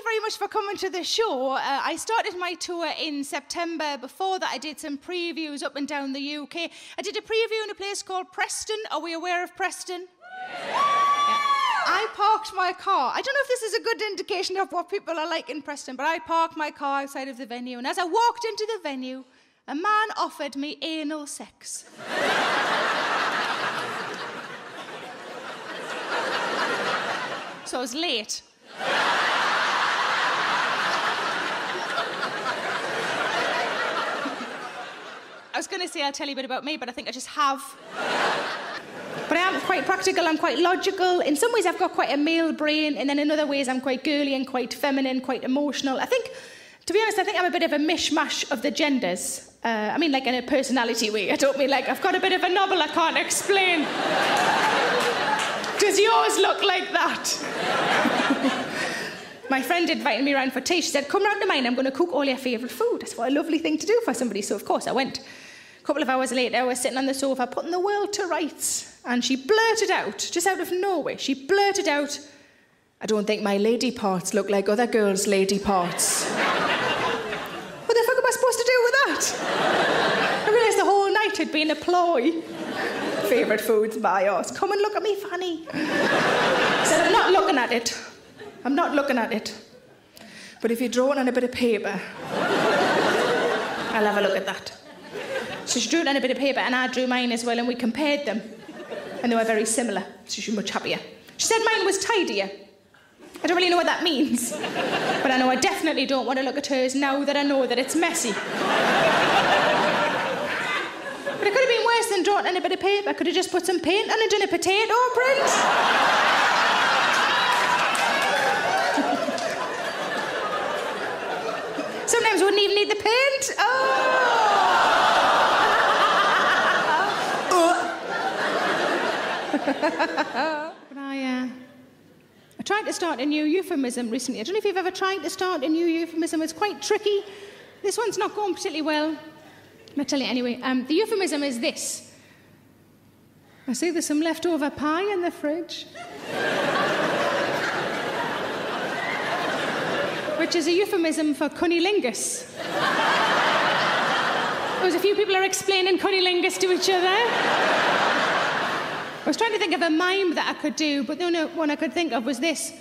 you very much for coming to the show. I started my tour in September. Before that, I did some previews up and down the UK. I did a preview in a place called Preston. Are we aware of Preston? Yeah. I parked my car. I don't know if this is a good indication of what people are like in Preston, but I parked my car outside of the venue, and as I walked into the venue, a man offered me anal sex. So I was late. I was going to say I'll tell you a bit about me, but I think I just have. But I am quite practical, I'm quite logical. In some ways I've got quite a male brain, and then in other ways I'm quite girly and quite feminine, quite emotional. I think, to be honest, I think I'm a bit of a mishmash of the genders. I mean, like in a personality way. I don't mean like I've got a bit of a novel I can't explain. Does yours look like that? My friend invited me around for tea. She said, come round to mine, I'm going to cook all your favourite food. That's what a lovely thing to do for somebody, so of course I went. A couple of hours later, I was sitting on the sofa putting the world to rights, and she blurted out, just out of nowhere, she blurted out, I don't think my lady parts look like other girls' lady parts. What the fuck am I supposed to do with that? I realised the whole night had been a ploy. Favourite foods, my arse. Come and look at me, Fanny. I said, I'm not looking at it. I'm not looking at it. But if you draw it on a bit of paper, I'll have a look at that. So she drew it on a bit of paper, and I drew mine as well, and we compared them. And they were very similar, so she was much happier. She said mine was tidier. I don't really know what that means. But I know I definitely don't want to look at hers now that I know that it's messy. But it could have been worse than drawing on a bit of paper. I could have just put some paint on and done a potato print. Sometimes wouldn't even need the paint. But I tried to start a new euphemism recently. I don't know if you've ever tried to start a new euphemism. It's quite tricky. This one's not going particularly well. I'll tell you anyway. The euphemism is this. I see there's some leftover pie in the fridge. Which is a euphemism for cunnilingus. There's a few people are explaining cunnilingus to each other. I was trying to think of a mime that I could do, but the only one I could think of was this.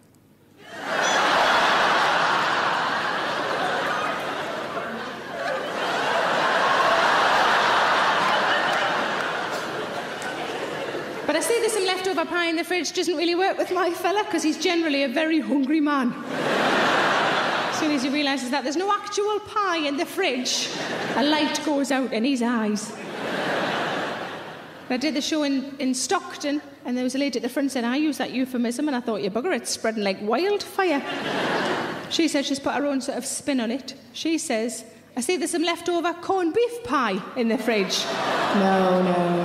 But I see there's some leftover pie in the fridge. Doesn't really work with my fella, because he's generally a very hungry man. As soon as he realises that there's no actual pie in the fridge, a light goes out in his eyes. I did the show in Stockton, and there was a lady at the front saying, I use that euphemism, and I thought, you bugger, it's spreading like wildfire. She said she's put her own sort of spin on it. She says, I see there's some leftover corned beef pie in the fridge. No.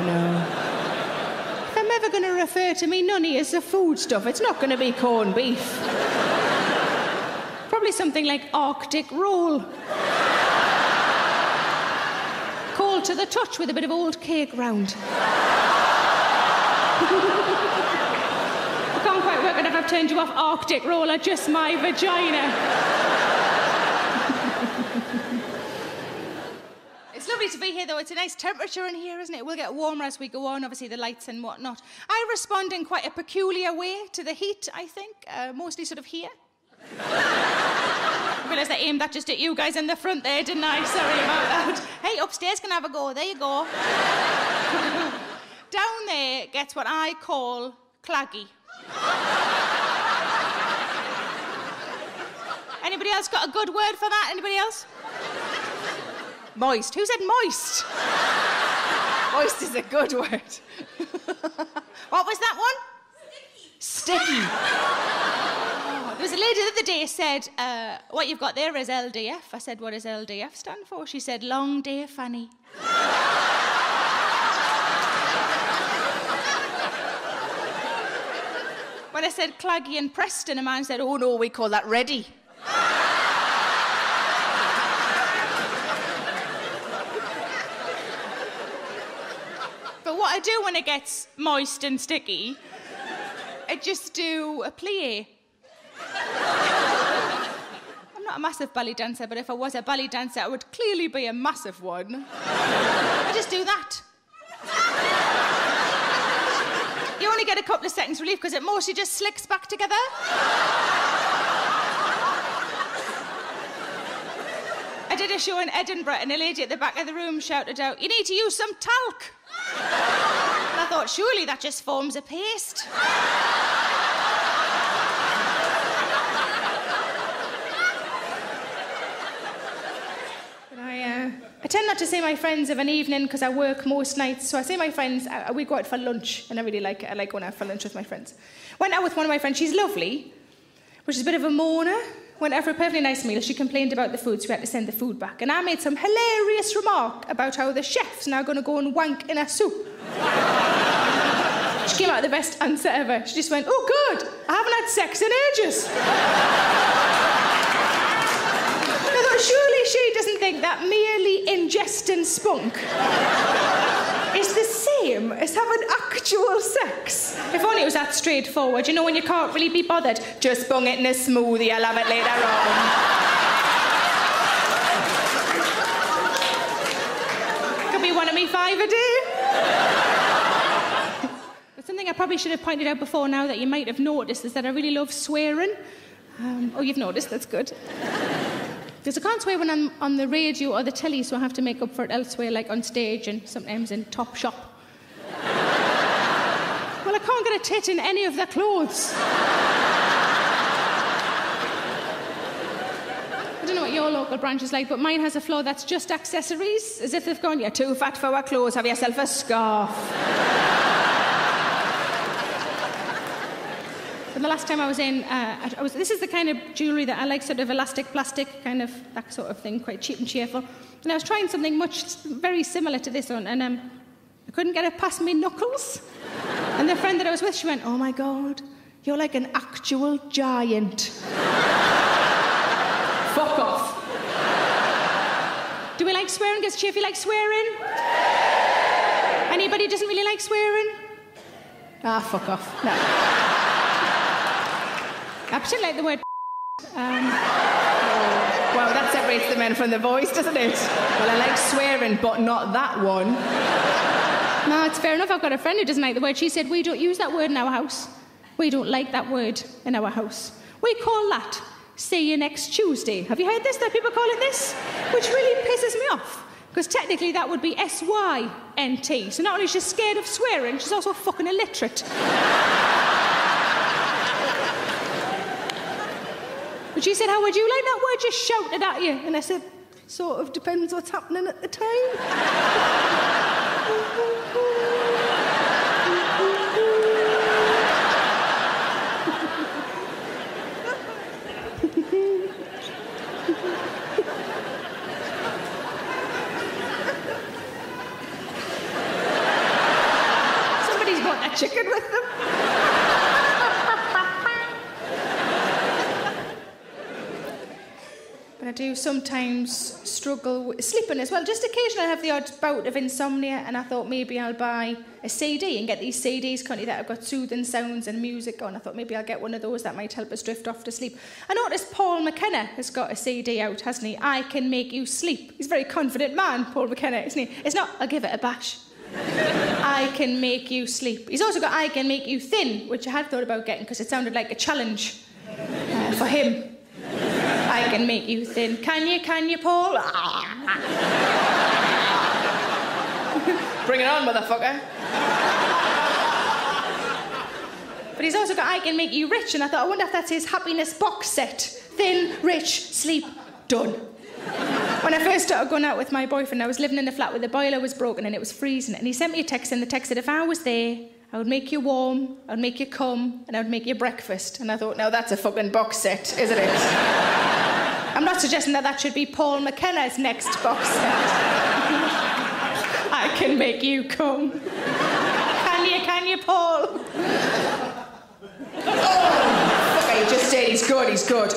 If I'm ever going to refer to me nunny as a foodstuff, it's not going to be corned beef. Probably something like Arctic roll. Cold to the touch with a bit of old cake round. I can't quite work out if I've turned you off Arctic roll or just my vagina. It's lovely to be here, though. It's a nice temperature in here, isn't it? It will get warmer as we go on, obviously, the lights and whatnot. I respond in quite a peculiar way to the heat, I think. Mostly sort of here. I realised I aimed that just at you guys in the front there, didn't I? Sorry about that. Hey, upstairs can have a go. There you go. Down there gets what I call claggy. Anybody else got a good word for that? Anybody else? Moist. Who said moist? Moist is a good word. What was that one? Sticky. There was a lady the other day said, what you've got there is LDF. I said, what does LDF stand for? She said, long day, Fanny. When I said claggy and Preston, a man said, oh no, we call that ready. But what I do when it gets moist and sticky, I just do a plie. massive belly dancer, but if I was a belly dancer, I would clearly be a massive one. I just do that. You only get a couple of seconds relief because it mostly just slicks back together. I did a show in Edinburgh and a lady at the back of the room shouted out, "You need to use some talc." And I thought, surely that just forms a paste. I tend not to see my friends of an evening because I work most nights. So I see my friends, we go out for lunch, and I really like it. I like going out for lunch with my friends. Went out with one of my friends, she's lovely, but she's a bit of a moaner. Went out for a perfectly nice meal. She complained about the food, so we had to send the food back. And I made some hilarious remark about how the chef's now going to go and wank in a soup. She came out with the best answer ever. She just went, "Oh, good, I haven't had sex in ages." Surely she doesn't think that merely ingesting spunk is the same as having actual sex. If only it was that straightforward. You know, when you can't really be bothered, just bung it in a smoothie, I'll have it later on. Could be one of me 5 a day. But something I probably should have pointed out before now that you might have noticed is that I really love swearing. Oh, you've noticed, that's good. Because I can't swear when I'm on the radio or the telly, so I have to make up for it elsewhere, like on stage and sometimes in Topshop. Well, I can't get a tit in any of their clothes. I don't know what your local branch is like, but mine has a floor that's just accessories, as if they've gone, "You're too fat for our clothes, have yourself a scarf." But the last time I was in, this is the kind of jewellery that I like, sort of elastic plastic, kind of that sort of thing, quite cheap and cheerful. And I was trying something very similar to this one, and I couldn't get it past my knuckles. And the friend that I was with, she went, "Oh my God, you're like an actual giant." Fuck off. Do we like swearing? Does Chiefy like swearing? Anybody doesn't really like swearing? Ah, fuck off. No. I particularly like the word Well, that separates the men from the boys, doesn't it? Well, I like swearing, but not that one. No, it's fair enough. I've got a friend who doesn't like the word. She said, "We don't use that word in our house. We don't like that word in our house. We call that see you next Tuesday." Have you heard this, that people call it this? Which really pisses me off. Because technically that would be SYNT. So not only is she scared of swearing, she's also fucking illiterate. But she said, "How would you like that word just shouted at you?" And I said, "Sort of depends what's happening at the time." Somebody's bought a chicken with them. I do sometimes struggle with sleeping as well. Just occasionally I have the odd bout of insomnia, and I thought maybe I'll buy a CD and get these CDs currently that have got soothing sounds and music on. I thought maybe I'll get one of those that might help us drift off to sleep. I noticed Paul McKenna has got a CD out, hasn't he? "I Can Make You Sleep." He's a very confident man, Paul McKenna, isn't he? It's not, "I'll give it a bash." I Can Make You Sleep. He's also got "I Can Make You Thin," which I had thought about getting because it sounded like a challenge for him. "I can make you thin. Can you, Paul?" Bring it on, motherfucker. But he's also got "I Can Make You Rich," and I thought, I wonder if that's his happiness box set. Thin, rich, sleep, done. When I first started going out with my boyfriend, I was living in a flat where the boiler was broken and it was freezing, and he sent me a text, and the text said, "If I was there, I would make you warm, I would make you cum, and I would make you breakfast." And I thought, now that's a fucking box set, isn't it? I'm not suggesting that that should be Paul McKenna's next box set. "I can make you cum." Can you, Paul? Oh, fuck, he just said he's good.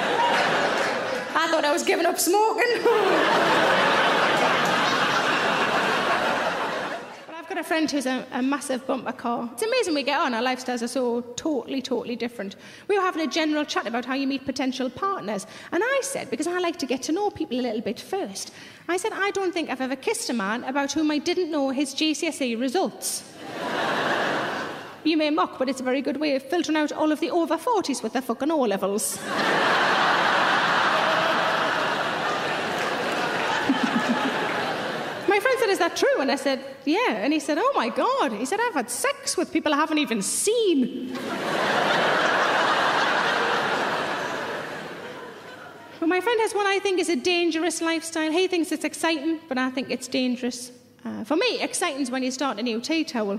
I thought I was giving up smoking. got a friend who's a massive bumper car. It's amazing we get on. Our lifestyles are so totally different. We were having a general chat about how you meet potential partners. And I said, because I like to get to know people a little bit first, I said, I don't think I've ever kissed a man about whom I didn't know his GCSE results. You may mock, but it's a very good way of filtering out all of the over 40s with their fucking O-levels. My friend said, is that true? And I said, yeah. And he said, oh my God. He said, I've had sex with people I haven't even seen. But my friend has what I think is a dangerous lifestyle. He thinks it's exciting, but I think it's dangerous. For me, exciting's when you start a new tea towel.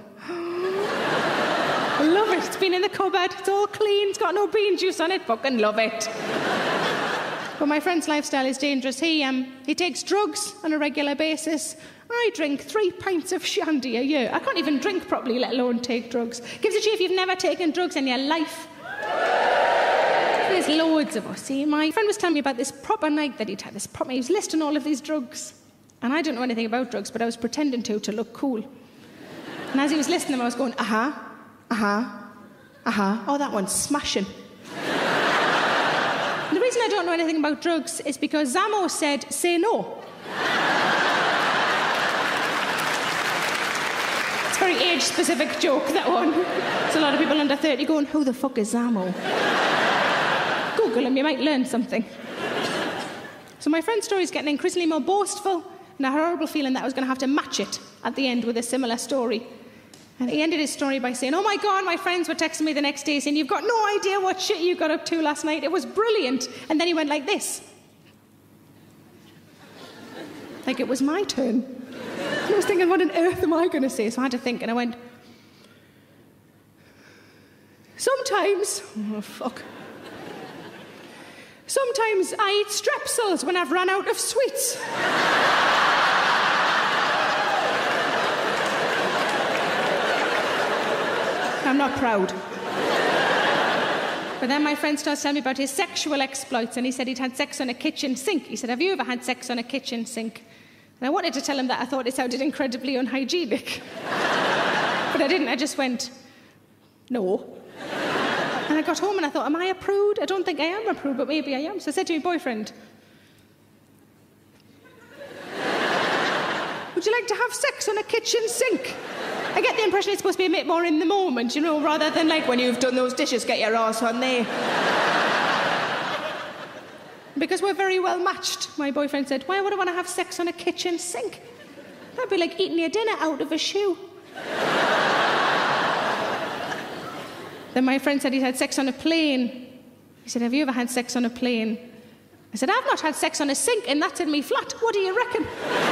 I love it. It's been in the cupboard. It's all clean. It's got no bean juice on it. Fucking love it. But my friend's lifestyle is dangerous. He takes drugs on a regular basis. I drink 3 pints of shandy a year. I can't even drink properly, let alone take drugs. Gives a shit if you've never taken drugs in your life. There's loads of us. See, my friend was telling me about this proper night that he'd had. He was listing all of these drugs. And I don't know anything about drugs, but I was pretending to look cool. And as he was listing them, I was going, oh, that one's smashing. The reason I don't know anything about drugs is because Zamo said, say no. It's a very age-specific joke, that one. There's a lot of people under 30 going, who the fuck is Zamo? Google him, you might learn something. So my friend's story is getting increasingly more boastful, and a horrible feeling that I was going to have to match it at the end with a similar story. And he ended his story by saying, oh my God, my friends were texting me the next day saying, you've got no idea what shit you got up to last night. It was brilliant. And then he went like this. Like it was my turn. And I was thinking, what on earth am I going to say? So I had to think, and I went, sometimes I eat strepsils when I've run out of sweets. I'm not proud. But then my friend starts telling me about his sexual exploits, and he said he'd had sex on a kitchen sink. He said, have you ever had sex on a kitchen sink? And I wanted to tell him that I thought it sounded incredibly unhygienic. But I didn't. I just went, no. And I got home and I thought, am I a prude? I don't think I am a prude, but maybe I am. So I said to my boyfriend, would you like to have sex on a kitchen sink? I get the impression it's supposed to be a bit more in the moment, you know, rather than like when you've done those dishes, get your arse on there. Because we're very well matched, my boyfriend said, why would I want to have sex on a kitchen sink? That'd be like eating your dinner out of a shoe. Then my friend said he'd had sex on a plane. He said, have you ever had sex on a plane? I said, I've not had sex on a sink, and that's in me flat. What do you reckon?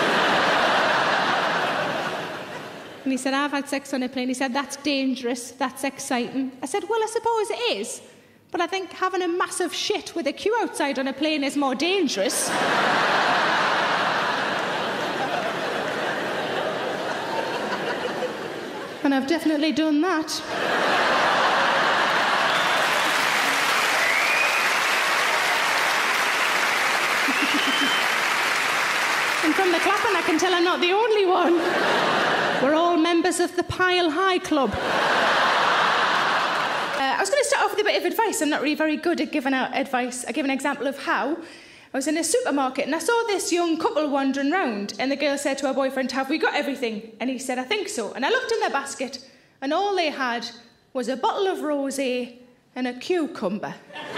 And he said, I've had sex on a plane. He said, that's dangerous, that's exciting. I said, well, I suppose it is. But I think having a massive shit with a queue outside on a plane is more dangerous. And I've definitely done that. And from the clapping, I can tell I'm not the only one. We're all members of the Pile High Club. I was going to start off with a bit of advice. I'm not really very good at giving out advice. I'll give an example of how. I was in a supermarket and I saw this young couple wandering round, and the girl said to her boyfriend, have we got everything? And he said, I think so. And I looked in their basket and all they had was a bottle of rosé and a cucumber.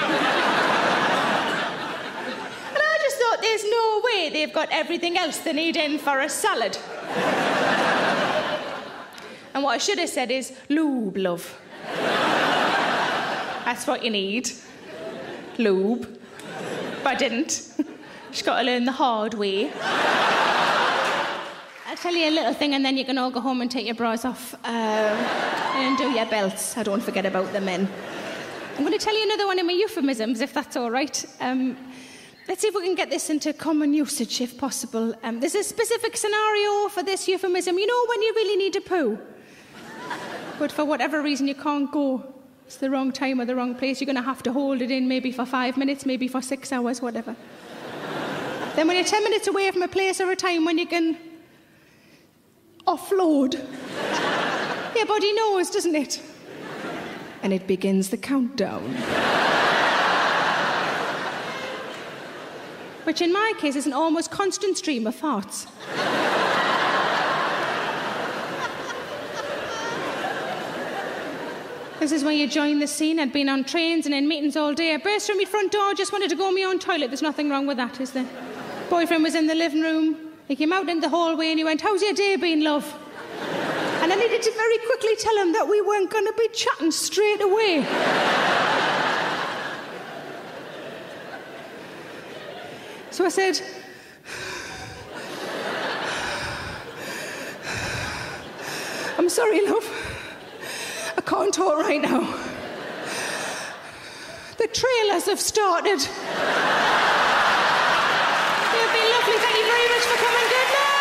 And I just thought, there's no way they've got everything else they need in for a salad. And what I should have said is, lube, love. That's what you need. Lube. But I didn't. Just got to learn the hard way. I'll tell you a little thing and then you can all go home and take your bras off. And do your belts. I don't forget about the men. I'm going to tell you another one of my euphemisms, if that's all right. Let's see if we can get this into common usage, if possible. There's a specific scenario for this euphemism. You know when you really need to poo? But for whatever reason you can't go. It's the wrong time or the wrong place. You're going to have to hold it in maybe for 5 minutes, maybe for 6 hours, whatever. Then when you're 10 minutes away from a place or a time when you can offload, Your body knows, doesn't it? And it begins the countdown. Which in my case is an almost constant stream of farts. This is where you join the scene. I'd been on trains and in meetings all day. I burst through my front door, just wanted to go in my own toilet. There's nothing wrong with that, is there? Boyfriend was in the living room. He came out in the hallway and he went, "How's your day been, love?" And I needed to very quickly tell him that we weren't going to be chatting straight away. So I said, "I'm sorry, love. I can't talk right now. The trailers have started." You've been lovely. Thank you very much for coming. Good night.